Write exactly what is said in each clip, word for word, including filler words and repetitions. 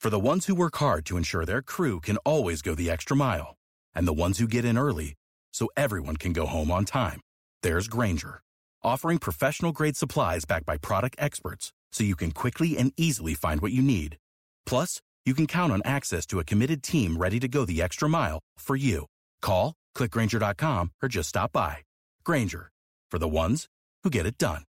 For the ones who work hard to ensure their crew can always go the extra mile, and the ones who get in early so everyone can go home on time, there's Grainger, offering professional-grade supplies backed by product experts so you can quickly and easily find what you need. Plus, you can count on access to a committed team ready to go the extra mile for you. Call, click Grainger dot com, or just stop by. Grainger, for the ones who get it done.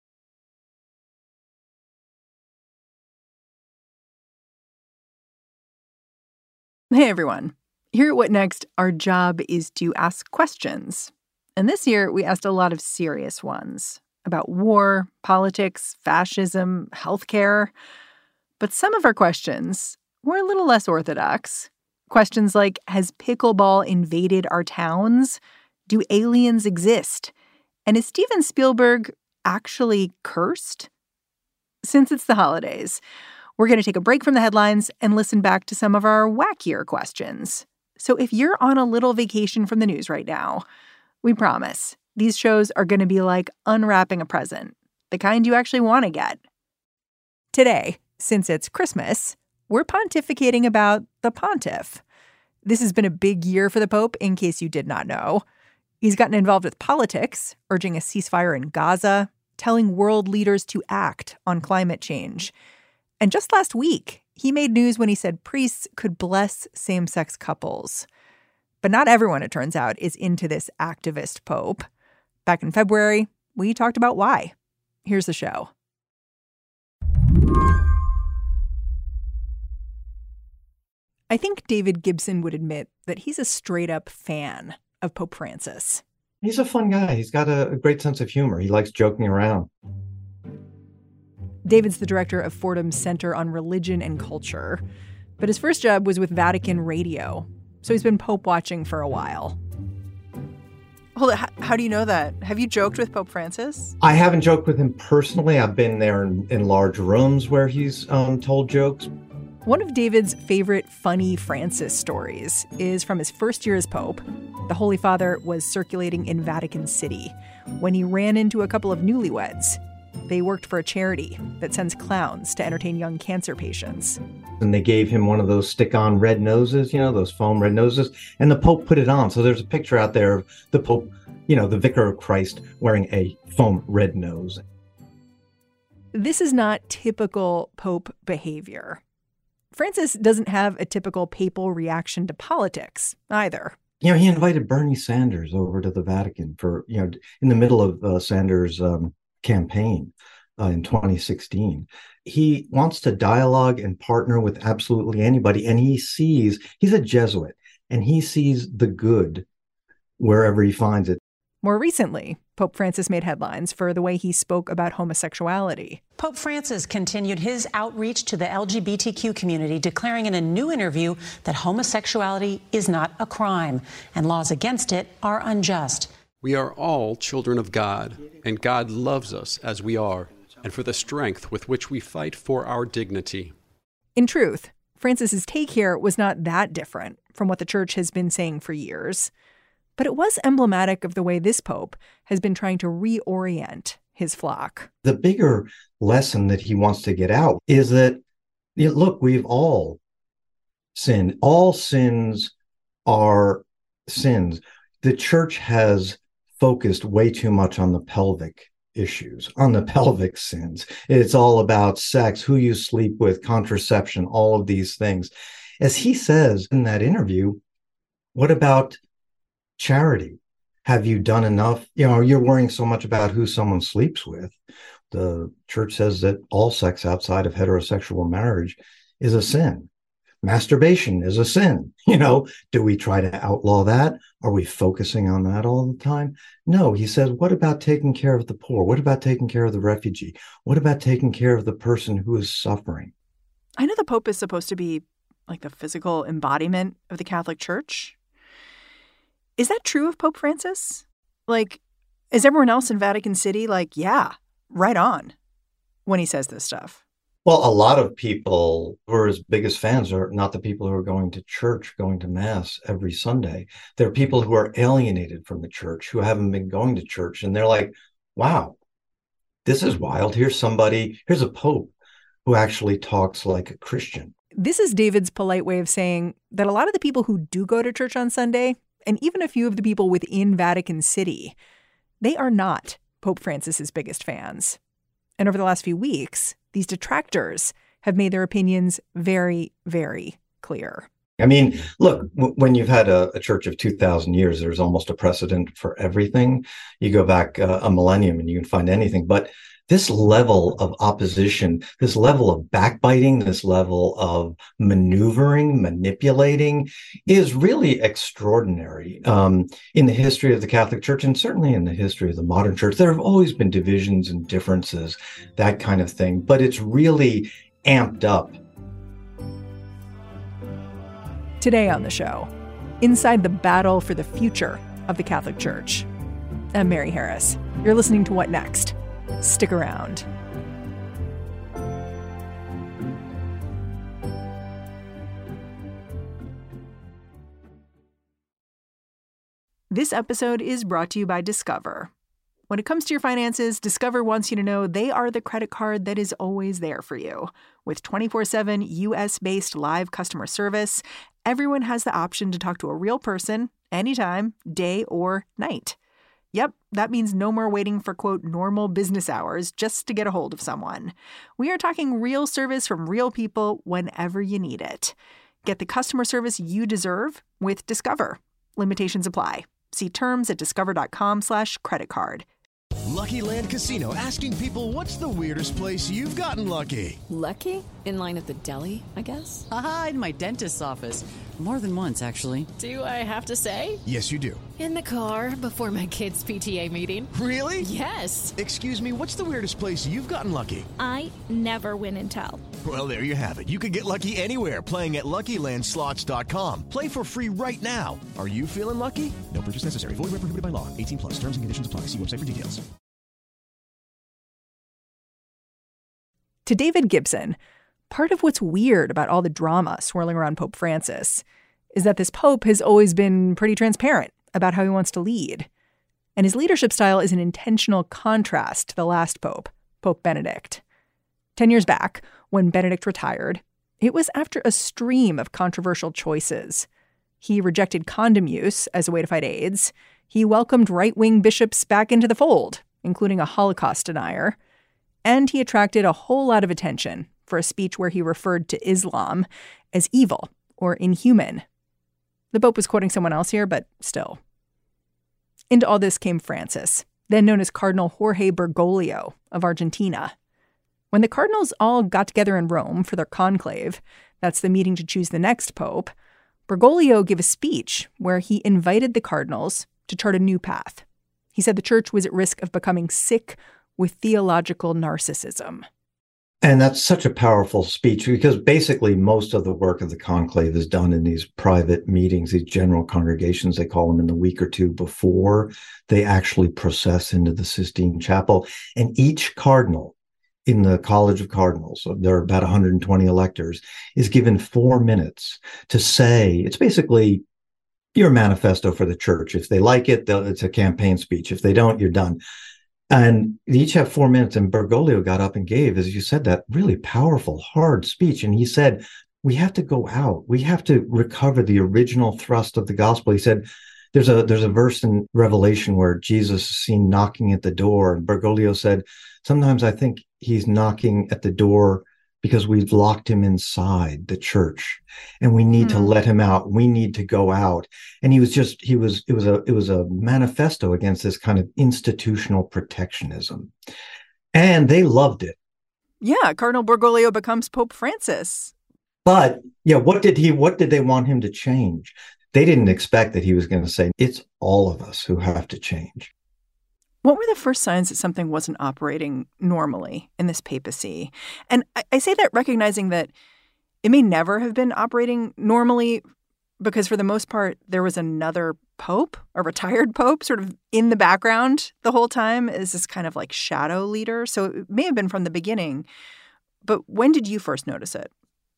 Hey everyone. Here at What Next, our job is to ask questions. And this year, we asked a lot of serious ones about war, politics, fascism, healthcare. But some of our questions were a little less orthodox. Questions like, has pickleball invaded our towns? Do aliens exist? And is Steven Spielberg actually cursed? Since it's the holidays, we're going to take a break from the headlines and listen back to some of our wackier questions. So if you're on a little vacation from the news right now, we promise these shows are going to be like unwrapping a present, the kind you actually want to get. Today, since it's Christmas, we're pontificating about the pontiff. This has been a big year for the Pope, in case you did not know. He's gotten involved with politics, urging a ceasefire in Gaza, telling world leaders to act on climate change. And just last week, he made news when he said priests could bless same-sex couples. But not everyone, it turns out, is into this activist Pope. Back in February, we talked about why. Here's the show. I think David Gibson would admit that he's a straight-up fan of Pope Francis. He's a fun guy. He's got a, a great sense of humor. He likes joking around. David's the director of Fordham's Center on Religion and Culture. But his first job was with Vatican Radio, so he's been Pope watching for a while. Hold on, how do you know that? Have you joked with Pope Francis? I haven't joked with him personally. I've been there in, in large rooms where he's um, told jokes. One of David's favorite funny Francis stories is from his first year as Pope. The Holy Father was circulating in Vatican City when he ran into a couple of newlyweds. They worked for a charity that sends clowns to entertain young cancer patients. And they gave him one of those stick-on red noses, you know, those foam red noses, and the Pope put it on. So there's a picture out there of the Pope, you know, the Vicar of Christ wearing a foam red nose. This is not typical Pope behavior. Francis doesn't have a typical papal reaction to politics either. You know, he invited Bernie Sanders over to the Vatican for, you know, in the middle of uh, Sanders' um, campaign uh, in twenty sixteen. He wants to dialogue and partner with absolutely anybody. And he sees, he's a Jesuit, and he sees the good wherever he finds it. More recently, Pope Francis made headlines for the way he spoke about homosexuality. Pope Francis continued his outreach to the L G B T Q community, declaring in a new interview that homosexuality is not a crime and laws against it are unjust. We are all children of God, and God loves us as we are, and for the strength with which we fight for our dignity. In truth, Francis's take here was not that different from what the church has been saying for years. But it was emblematic of the way this pope has been trying to reorient his flock. The bigger lesson that he wants to get out is that, you know, look, we've all sinned. All sins are sins. The church has focused way too much on the pelvic issues, on the pelvic sins. It's all about sex, who you sleep with, contraception, all of these things. As he says in that interview, what about charity? Have you done enough? You know, you're worrying so much about who someone sleeps with. The church says that all sex outside of heterosexual marriage is a sin. Masturbation is a sin. You know, do we try to outlaw that? Are we focusing on that all the time? No, he says, what about taking care of the poor? What about taking care of the refugee? What about taking care of the person who is suffering? I know the Pope is supposed to be like the physical embodiment of the Catholic Church. Is that true of Pope Francis? Like, is everyone else in Vatican City like, yeah, right on when he says this stuff? Well, a lot of people who are his biggest fans are not the people who are going to church, going to mass every Sunday. They're people who are alienated from the church, who haven't been going to church. And they're like, wow, this is wild. Here's somebody, here's a pope who actually talks like a Christian. This is David's polite way of saying that a lot of the people who do go to church on Sunday, and even a few of the people within Vatican City, they are not Pope Francis's biggest fans. And over the last few weeks, these detractors have made their opinions very, very clear. I mean, look, w- when you've had a, a church of two thousand years, there's almost a precedent for everything. You go back uh, a millennium and you can find anything. But this level of opposition, this level of backbiting, this level of maneuvering, manipulating is really extraordinary. Um, in the history of the Catholic Church, and certainly in the history of the modern church, there have always been divisions and differences, that kind of thing. But it's really amped up. Today on the show, inside the battle for the future of the Catholic Church. I'm Mary Harris. You're listening to What Next? Stick around. This episode is brought to you by Discover. When it comes to your finances, Discover wants you to know they are the credit card that is always there for you. With twenty-four seven U S-based live customer service, everyone has the option to talk to a real person anytime, day or night. Yep, that means no more waiting for, quote, normal business hours just to get a hold of someone. We are talking real service from real people whenever you need it. Get the customer service you deserve with Discover. Limitations apply. See terms at discover.com slash credit card. Lucky Land Casino, asking people, what's the weirdest place you've gotten lucky? Lucky? In line at the deli, I guess? Aha, in my dentist's office. More than once, actually. Do I have to say? Yes, you do. In the car before my kids' P T A meeting. Really? Yes. Excuse me, what's the weirdest place you've gotten lucky? I never win and tell. Well, there you have it. You can get lucky anywhere, playing at Lucky Land Slots dot com. Play for free right now. Are you feeling lucky? No purchase necessary. Void where prohibited by law. eighteen plus. Terms and conditions apply. See website for details. To David Gibson, part of what's weird about all the drama swirling around Pope Francis is that this pope has always been pretty transparent about how he wants to lead. And his leadership style is an intentional contrast to the last pope, Pope Benedict. Ten years back, when Benedict retired, it was after a stream of controversial choices. He rejected condom use as a way to fight AIDS. He welcomed right-wing bishops back into the fold, including a Holocaust denier. And he attracted a whole lot of attention for a speech where he referred to Islam as evil or inhuman. The Pope was quoting someone else here, but still. Into all this came Francis, then known as Cardinal Jorge Bergoglio of Argentina. When the cardinals all got together in Rome for their conclave, that's the meeting to choose the next pope, Bergoglio gave a speech where he invited the cardinals to chart a new path. He said the church was at risk of becoming sick with theological narcissism. And that's such a powerful speech because basically most of the work of the conclave is done in these private meetings, these general congregations, they call them, in the week or two before they actually process into the Sistine Chapel. And each cardinal in the College of Cardinals, so there are about one hundred twenty electors, is given four minutes to say, it's basically your manifesto for the church. If they like it, it's a campaign speech. If they don't, you're done. And they each have four minutes. And Bergoglio got up and gave, as you said, that really powerful, hard speech. And he said, we have to go out. We have to recover the original thrust of the gospel. He said, there's a there's a verse in Revelation where Jesus is seen knocking at the door. And Bergoglio said, sometimes I think he's knocking at the door because we've locked him inside the church and we need hmm. to let him out. We need to go out. And he was just, he was, it was a, it was a manifesto against this kind of institutional protectionism. And they loved it. Yeah. Cardinal Bergoglio becomes Pope Francis. But yeah, what did he, what did they want him to change? They didn't expect that he was going to say, it's all of us who have to change. What were the first signs that something wasn't operating normally in this papacy? And I, I say that recognizing that it may never have been operating normally because for the most part, there was another pope, a retired pope, sort of in the background the whole time as this kind of like shadow leader. So it may have been from the beginning. But when did you first notice it?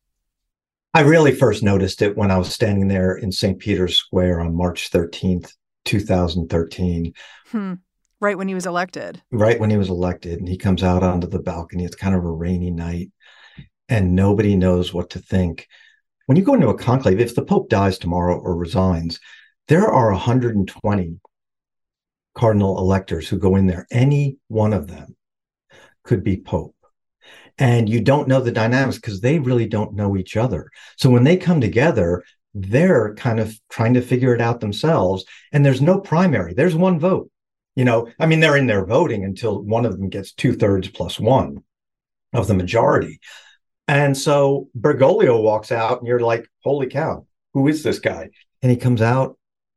I really first noticed it when I was standing there in Saint Peter's Square on March thirteenth, two thousand thirteen. Hmm. Right when he was elected. Right when he was elected. And he comes out onto the balcony. It's kind of a rainy night. and nobody knows what to think. When you go into a conclave, if the Pope dies tomorrow or resigns, there are one hundred twenty cardinal electors who go in there. Any one of them could be Pope. And you don't know the dynamics because they really don't know each other. So when they come together, they're kind of trying to figure it out themselves. And there's no primary. There's one vote. You know, I mean, they're in there voting until one of them gets two thirds plus one of the majority. And so Bergoglio walks out and you're like, holy cow, who is this guy? And he comes out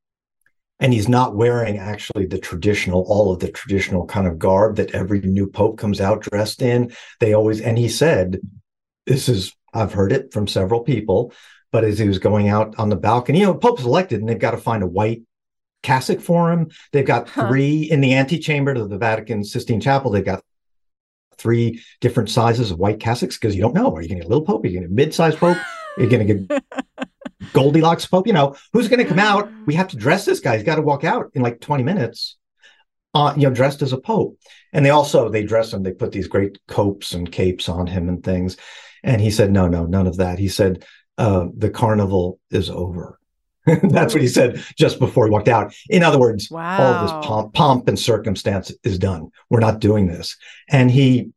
and he's not wearing actually the traditional, all of the traditional kind of garb that every new Pope comes out dressed in. They always, and he said, this is, I've heard it from several people, but as he was going out on the balcony, you know, Pope's elected and they've got to find a white cassock for him. They've got huh. three in the antechamber to the Vatican Sistine Chapel. They've got three different sizes of white cassocks because you don't know. Are you going to get a little Pope? Are you going to get a mid-sized Pope? Are you going to get Goldilocks Pope? You know, who's going to come out? We have to dress this guy. He's got to walk out in like twenty minutes, uh, you know, dressed as a Pope. And they also, they dress him, they put these great copes and capes on him and things. And he said, no, no, none of that. He said, uh, the carnival is over. That's what he said just before he walked out. In other words, wow. all this pomp, pomp and circumstance is done. We're not doing this. And he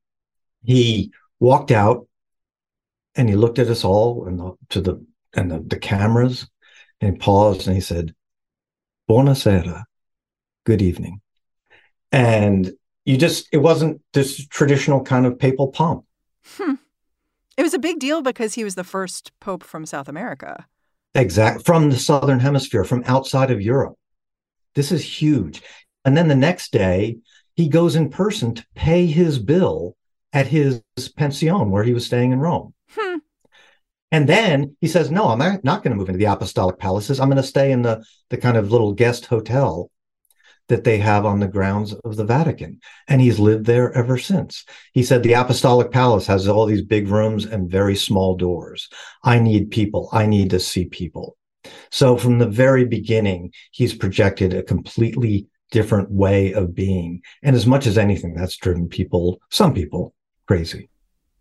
he walked out and he looked at us all and the, to the and the, the cameras and he paused and he said, "Buonasera, good evening." And you just, it wasn't this traditional kind of papal pomp. Hmm. It was a big deal because he was the first Pope from South America. Exactly. From the Southern Hemisphere, from outside of Europe. This is huge. And then the next day, he goes in person to pay his bill at his pension where he was staying in Rome. Hmm. And then he says, no, I'm not going to move into the apostolic palaces. I'm going to stay in the, the kind of little guest hotel that they have on the grounds of the Vatican. And he's lived there ever since. He said the apostolic palace has all these big rooms and very small doors. I need people. I need to see people. So from the very beginning, he's projected a completely different way of being. And as much as anything, that's driven people, some people, crazy.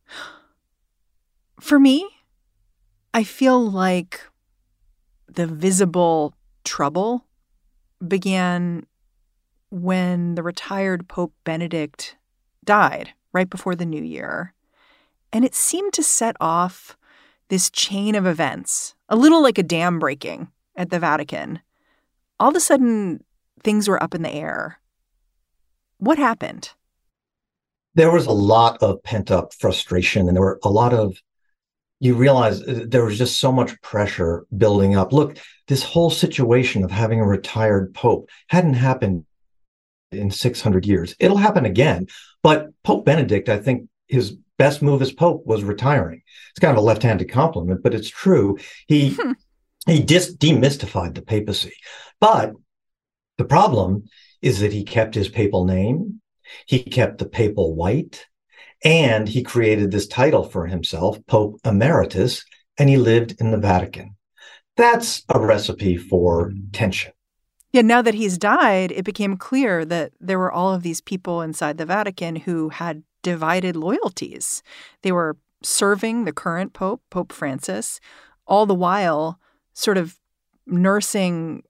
For me, I feel like the visible trouble began when the retired Pope Benedict died right before the new year. And it seemed to set off this chain of events, a little like a dam breaking at the Vatican. All of a sudden, things were up in the air. What happened? There was a lot of pent-up frustration, and there were a lot of, you realize there was just so much pressure building up. Look, this whole situation of having a retired Pope hadn't happened in six hundred years. It'll happen again. But Pope Benedict, I think his best move as Pope was retiring. It's kind of a left-handed compliment, but it's true. He hmm. he dis- demystified the papacy. But the problem is that he kept his papal name, he kept the papal white, and he created this title for himself, Pope Emeritus, and he lived in the Vatican. That's a recipe for tension. Yeah, now that he's died, it became clear that there were all of these people inside the Vatican who had divided loyalties. They were serving the current Pope, Pope Francis, all the while sort of nursing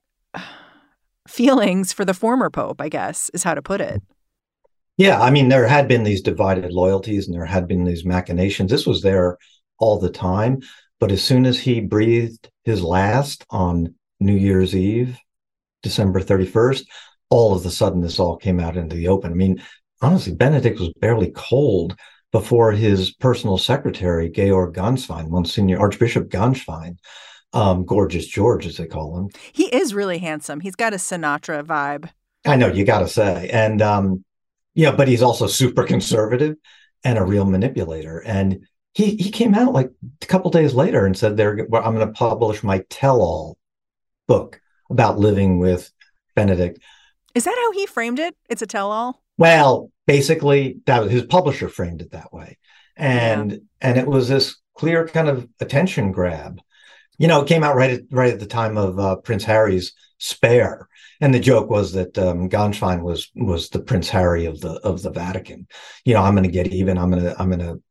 feelings for the former Pope, I guess, is how to put it. Yeah, I mean, there had been these divided loyalties and there had been these machinations. This was there all the time. But as soon as he breathed his last on New Year's Eve, December thirty-first, all of a sudden this all came out into the open. I mean, honestly, Benedict was barely cold before his personal secretary, Georg Ganswein, Monsignor Archbishop Ganswein, um, Gorgeous George, as they call him. He is really handsome. He's got a Sinatra vibe. I know, you got to say. And, um, yeah, but he's also super conservative and a real manipulator. And he, he came out like a couple days later and said, "They're, well, I'm going to publish my tell-all book about living with Benedict." Is that how he framed it? It's a tell-all? Well, basically, that was, his publisher framed it that way. And yeah. and it was this clear kind of attention grab. You know, it came out right at, right at the time of uh, Prince Harry's Spare. And the joke was that um, Ganswein was was the Prince Harry of the of the Vatican. You know, I'm going to get even. I'm going to I'm going to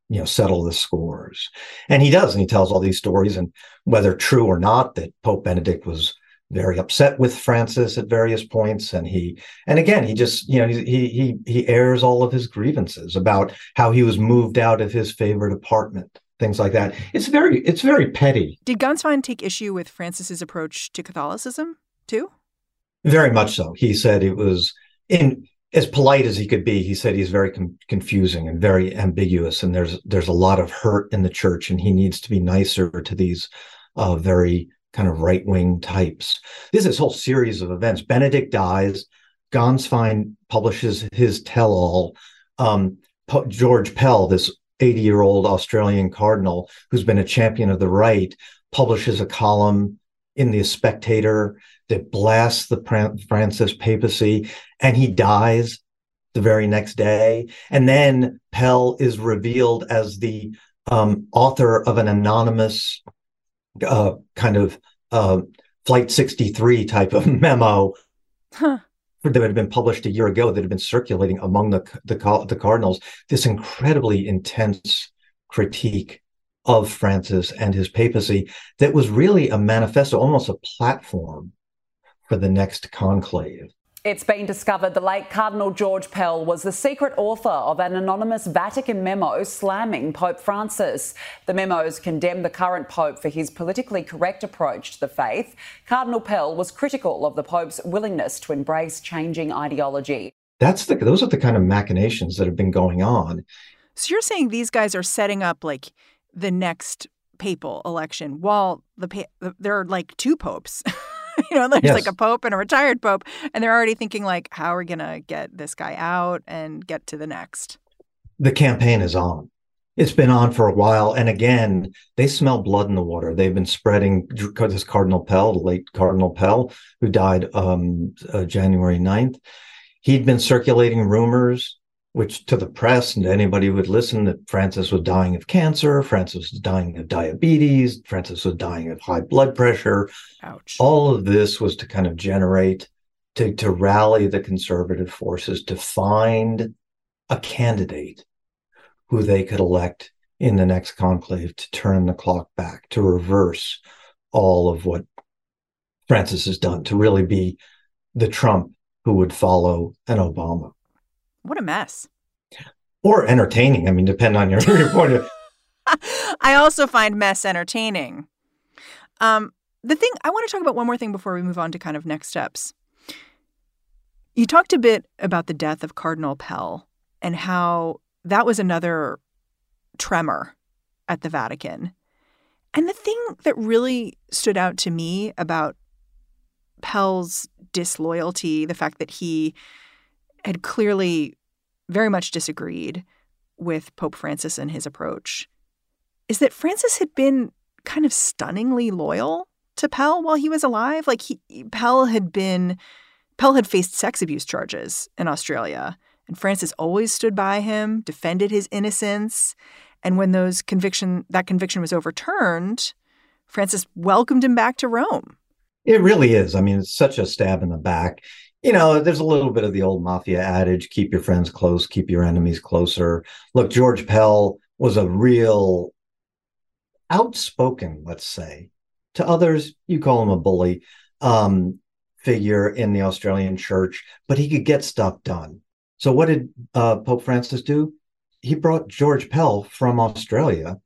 you know, settle the scores. And he does, and he tells all these stories, and whether true or not, that Pope Benedict was very upset with Francis at various points. And he, and again, he just, you know, he, he, he airs all of his grievances about how he was moved out of his favorite apartment, things like that. It's very, it's very petty. Did Ganswein take issue with Francis's approach to Catholicism too? Very much so. He said it was, in as polite as he could be, he said he's very com- confusing and very ambiguous. And there's, there's a lot of hurt in the church, and he needs to be nicer to these uh, very kind of right-wing types. There's this whole series of events. Benedict dies. Ganswein publishes his tell-all. Um, P- George Pell, this eighty-year-old Australian cardinal who's been a champion of the right, publishes a column in The Spectator that blasts the Pran- Francis papacy, and he dies the very next day. And then Pell is revealed as the um, author of an anonymous Uh, kind of uh, Flight sixty-three type of memo huh. that had been published a year ago, that had been circulating among the, the the cardinals. This incredibly intense critique of Francis and his papacy that was really a manifesto, almost a platform for the next conclave. It's been discovered the late Cardinal George Pell was the secret author of an anonymous Vatican memo slamming Pope Francis. The memos condemn the current Pope for his politically correct approach to the faith. Cardinal Pell was critical of the Pope's willingness to embrace changing ideology. That's the, those are the kind of machinations that have been going on. So you're saying these guys are setting up like the next papal election while the pa- there are like two popes. You know, there's yes. like a pope and a retired pope, and they're already thinking like, how are we going to get this guy out and get to the next? The campaign is on. It's been on for a while. And again, they smell blood in the water. They've been spreading this Cardinal Pell, the late Cardinal Pell, who died um, uh, January ninth. He'd been circulating rumors, which to the press and to anybody who would listen, that Francis was dying of cancer, Francis was dying of diabetes, Francis was dying of high blood pressure. Ouch. All of this was to kind of generate, to, to rally the conservative forces to find a candidate who they could elect in the next conclave to turn the clock back, to reverse all of what Francis has done, to really be the Trump who would follow an Obama. What a mess. Or entertaining. I mean, depending on your, your point of view. I also find mess entertaining. Um, the thing, I want to talk about one more thing before we move on to kind of next steps. You talked a bit about the death of Cardinal Pell and how that was another tremor at the Vatican. And the thing that really stood out to me about Pell's disloyalty, the fact that he had clearly very much disagreed with Pope Francis and his approach, is that Francis had been kind of stunningly loyal to Pell while he was alive. Like he, Pell had been, Pell had faced sex abuse charges in Australia, and Francis always stood by him, defended his innocence. And when those conviction, that conviction was overturned, Francis welcomed him back to Rome. It really is. I mean, it's such a stab in the back. You know, there's a little bit of the old mafia adage, keep your friends close, keep your enemies closer. Look, George Pell was a real outspoken, let's say, to others, you call him a bully, um, figure in the Australian church, but he could get stuff done. So what did uh, Pope Francis do? He brought George Pell from Australia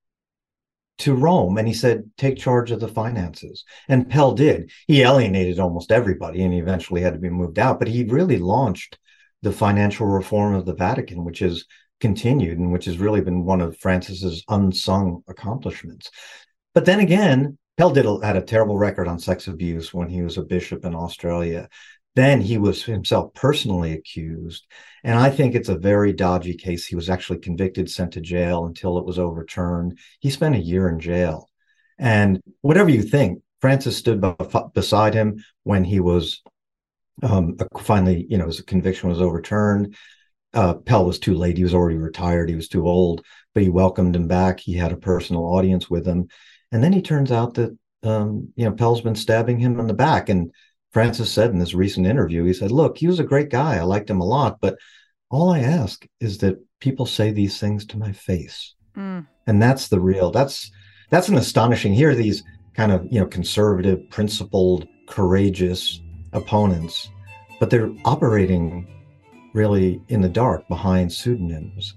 to Rome, and he said, take charge of the finances. And Pell did. He alienated almost everybody, and he eventually had to be moved out. But he really launched the financial reform of the Vatican, which has continued and which has really been one of Francis's unsung accomplishments. But then again, Pell did had a terrible record on sex abuse when he was a bishop in Australia. Then he was himself personally accused. And I think it's a very dodgy case. He was actually convicted, sent to jail until it was overturned. He spent a year in jail. And whatever you think, Francis stood by, beside him when he was um, finally, you know, his conviction was overturned. Uh, Pell was too late. He was already retired. He was too old, but he welcomed him back. He had a personal audience with him. And then he turns out that, um, you know, Pell's been stabbing him in the back. And Francis said in this recent interview, he said, look, he was a great guy. I liked him a lot, but all I ask is that people say these things to my face. Mm. And that's the real, that's, that's an astonishing, here are these kind of, you know, conservative, principled, courageous opponents, but they're operating really in the dark behind pseudonyms.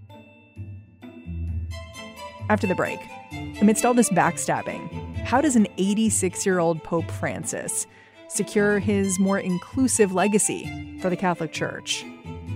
After the break, amidst all this backstabbing, how does an eighty-six-year-old Pope Francis secure his more inclusive legacy for the Catholic Church?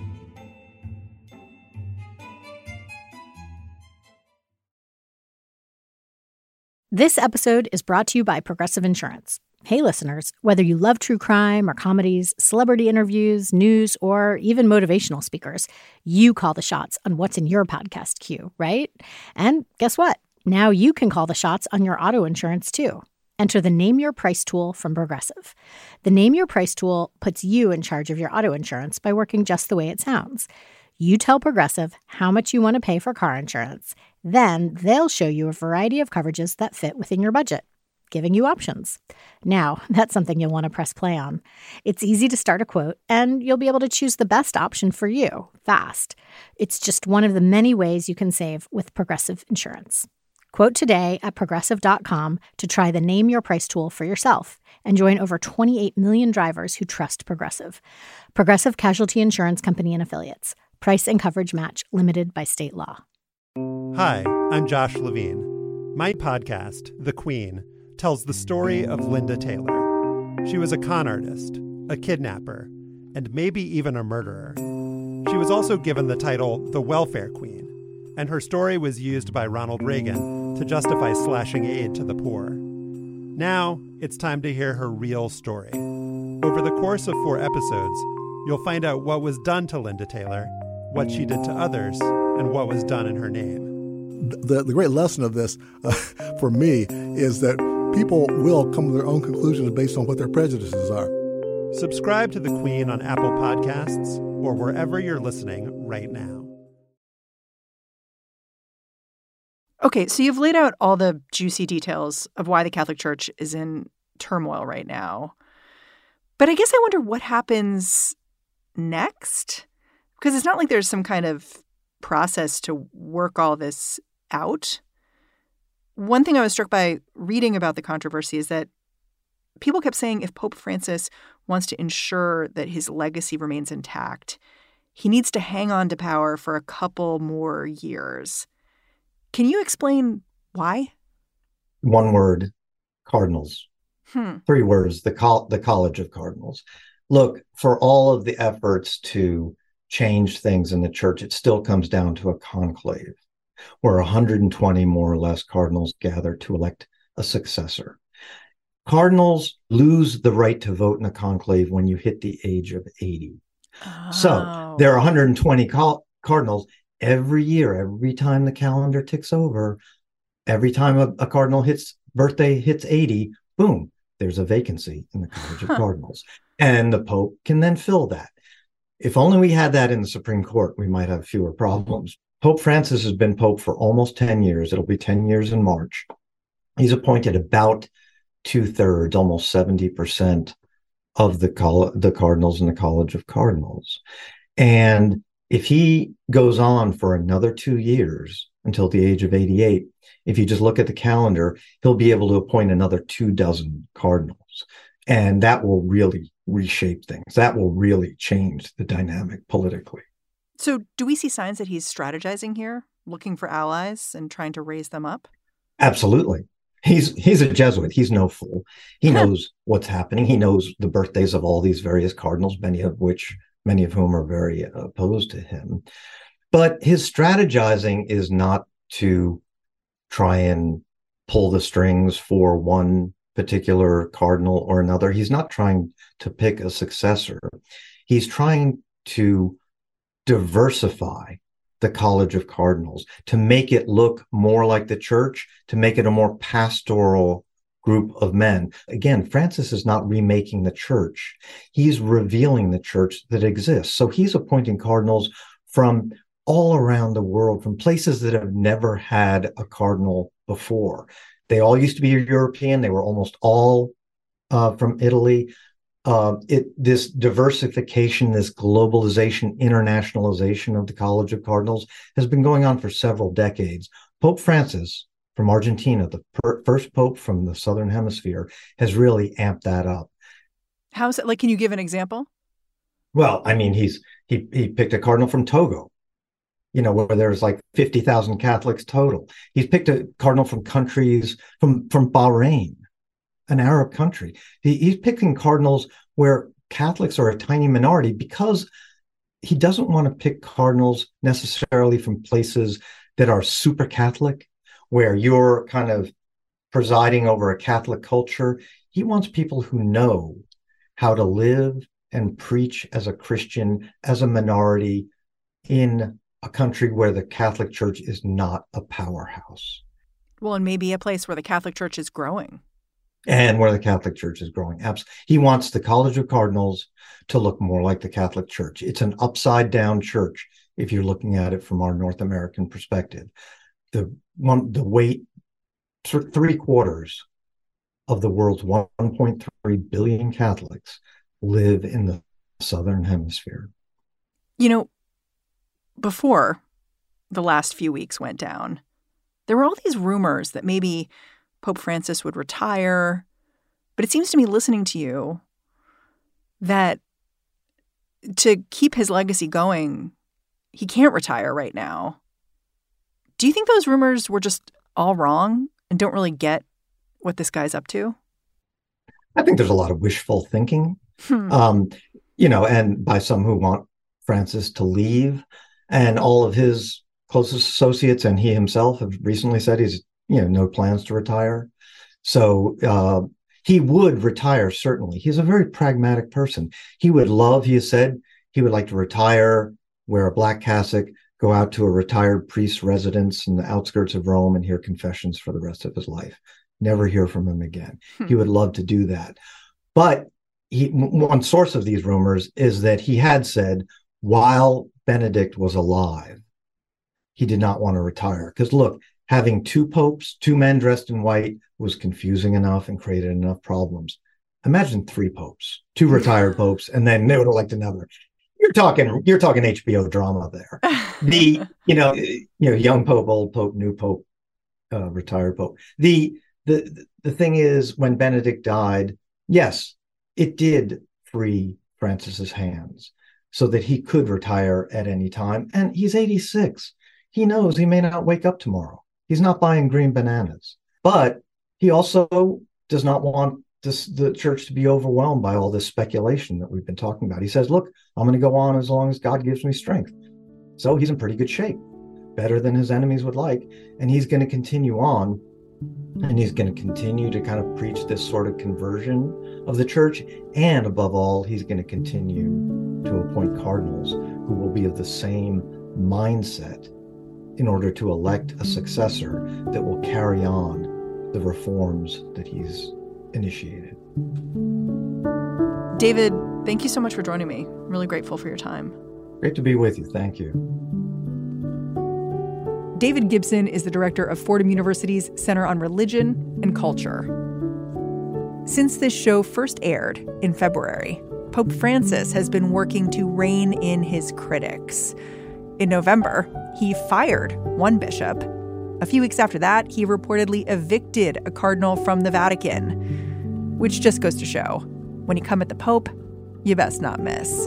This episode is brought to you by Progressive Insurance. Hey, listeners, whether you love true crime or comedies, celebrity interviews, news, or even motivational speakers, you call the shots on what's in your podcast queue, right? And guess what? Now you can call the shots on your auto insurance, too. Enter the Name Your Price tool from Progressive. The Name Your Price tool puts you in charge of your auto insurance by working just the way it sounds. You tell Progressive how much you want to pay for car insurance. Then they'll show you a variety of coverages that fit within your budget, giving you options. Now, that's something you'll want to press play on. It's easy to start a quote, and you'll be able to choose the best option for you fast. It's just one of the many ways you can save with Progressive Insurance. Quote today at progressive dot com to try the Name Your Price tool for yourself and join over twenty-eight million drivers who trust Progressive. Progressive Casualty Insurance Company and Affiliates. Price and coverage match limited by state law. Hi, I'm Josh Levine. My podcast, The Queen, tells the story of Linda Taylor. She was a con artist, a kidnapper, and maybe even a murderer. She was also given the title the Welfare Queen, and her story was used by Ronald Reagan to justify slashing aid to the poor. Now, it's time to hear her real story. Over the course of four episodes, you'll find out what was done to Linda Taylor, what she did to others, and what was done in her name. The, the great lesson of this, uh, for me, is that people will come to their own conclusions based on what their prejudices are. Subscribe to The Queen on Apple Podcasts or wherever you're listening right now. Okay, so you've laid out all the juicy details of why the Catholic Church is in turmoil right now. But I guess I wonder what happens next? Because it's not like there's some kind of process to work all this out. One thing I was struck by reading about the controversy is that people kept saying if Pope Francis wants to ensure that his legacy remains intact, he needs to hang on to power for a couple more years. Can you explain why? One word, cardinals. Hmm. Three words, the, col- the College of Cardinals. Look, for all of the efforts to change things in the church, it still comes down to a conclave where one hundred twenty more or less cardinals gather to elect a successor. Cardinals lose the right to vote in a conclave when you hit the age of eighty. Oh. So there are one hundred twenty cal- cardinals every year. Every time the calendar ticks over, every time a, a cardinal hits birthday hits eighty, boom, there's a vacancy in the College of huh. Cardinals. And the Pope can then fill that. If only we had that in the Supreme Court, we might have fewer problems. Pope Francis has been Pope for almost ten years. It'll be ten years in March. He's appointed about two-thirds, almost seventy percent of the, col- the cardinals in the College of Cardinals. And if he goes on for another two years until the age of eighty-eight, if you just look at the calendar, he'll be able to appoint another two dozen cardinals. And that will really reshape things. That will really change the dynamic politically. So do we see signs that he's strategizing here, looking for allies and trying to raise them up? Absolutely. He's he's a Jesuit. He's no fool. He knows what's happening. He knows the birthdays of all these various cardinals, many of which, many of whom are very opposed to him. But his strategizing is not to try and pull the strings for one particular cardinal or another. He's not trying to pick a successor. He's trying to diversify the College of Cardinals, to make it look more like the church, to make it a more pastoral group of men. Again, Francis is not remaking the church. He's revealing the church that exists. So he's appointing cardinals from all around the world, from places that have never had a cardinal before. They all used to be European. They were almost all uh, from Italy. uh, it this diversification, this globalization, internationalization of the College of Cardinals has been going on for several decades. Pope Francis from Argentina, the per- first pope from the Southern Hemisphere, has really amped that up. How's it? Like, can you give an example? Well, I mean, he's he he picked a cardinal from Togo, you know, where there's like fifty thousand Catholics total. He's picked a cardinal from countries, from, from Bahrain, an Arab country. He, he's picking cardinals where Catholics are a tiny minority because he doesn't want to pick cardinals necessarily from places that are super Catholic, where you're kind of presiding over a Catholic culture. He wants people who know how to live and preach as a Christian, as a minority in a country where the Catholic Church is not a powerhouse. Well, and maybe a place where the Catholic Church is growing. And where the Catholic Church is growing. He wants the College of Cardinals to look more like the Catholic Church. It's an upside down church if you're looking at it from our North American perspective. The one, the weight, th- three quarters of the world's one point three billion Catholics live in the Southern Hemisphere. You know, before the last few weeks went down, there were all these rumors that maybe Pope Francis would retire. But it seems to me, listening to you, that to keep his legacy going, he can't retire right now. Do you think those rumors were just all wrong and don't really get what this guy's up to? I think there's a lot of wishful thinking, hmm. um, you know, and by some who want Francis to leave. And all of his closest associates and he himself have recently said he's, you know, no plans to retire. So uh, he would retire, certainly. He's a very pragmatic person. He would love, he has said, he would like to retire, wear a black cassock, go out to a retired priest's residence in the outskirts of Rome and hear confessions for the rest of his life. Never hear from him again. Hmm. He would love to do that. But he, one source of these rumors is that he had said, while Benedict was alive, he did not want to retire. Because look, having two popes, two men dressed in white, was confusing enough and created enough problems. Imagine three popes, two retired popes, and then they would elect another. You're talking, you're talking H B O drama there. The, you know, you know, young pope, old pope, new pope, uh, retired pope. The, the, the thing is, when Benedict died, yes, it did free Francis's hands so that he could retire at any time. And he's eighty-six. He knows he may not wake up tomorrow. He's not buying green bananas. But he also does not want this, the church to be overwhelmed by all this speculation that we've been talking about. He says, look, I'm going to go on as long as God gives me strength. So he's in pretty good shape, better than his enemies would like. And he's going to continue on. And he's going to continue to kind of preach this sort of conversion of the church. And above all, he's going to continue to appoint cardinals who will be of the same mindset in order to elect a successor that will carry on the reforms that he's initiated. David, thank you so much for joining me. I'm really grateful for your time. Great to be with you. Thank you. David Gibson is the director of Fordham University's Center on Religion and Culture. Since this show first aired in February, Pope Francis has been working to rein in his critics. In November, he fired one bishop. A few weeks after that, he reportedly evicted a cardinal from the Vatican, which just goes to show, when you come at the Pope, you best not miss.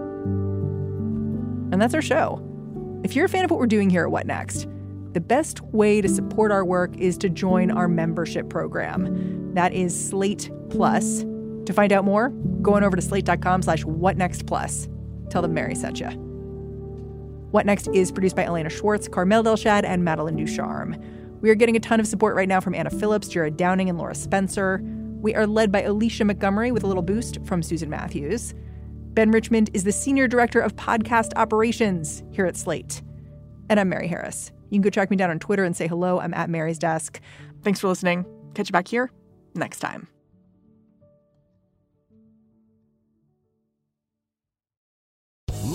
And that's our show. If you're a fan of what we're doing here at What Next, the best way to support our work is to join our membership program. That is Slate Plus. To find out more, go on over to slate.com slash whatnextplus. Tell them Mary sent you. What Next is produced by Elena Schwartz, Carmel Delshad, and Madeline Ducharme. We are getting a ton of support right now from Anna Phillips, Jared Downing, and Laura Spencer. We are led by Alicia Montgomery with a little boost from Susan Matthews. Ben Richmond is the Senior Director of Podcast Operations here at Slate. And I'm Mary Harris. You can go track me down on Twitter and say hello. I'm at Mary's Desk. Thanks for listening. Catch you back here next time.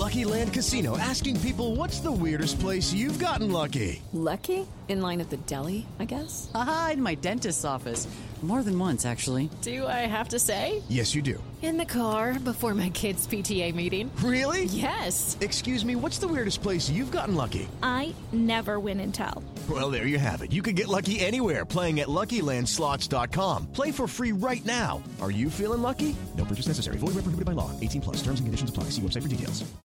Lucky Land Casino, asking people, what's the weirdest place you've gotten lucky? Lucky? In line at the deli, I guess? Aha, in my dentist's office. More than once, actually. Do I have to say? Yes, you do. In the car before my kids' P T A meeting. Really? Yes. Excuse me, what's the weirdest place you've gotten lucky? I never win and tell. Well, there you have it. You can get lucky anywhere, playing at Lucky Land Slots dot com. Play for free right now. Are you feeling lucky? No purchase necessary. Void where prohibited by law. eighteen plus. Terms and conditions apply. See website for details.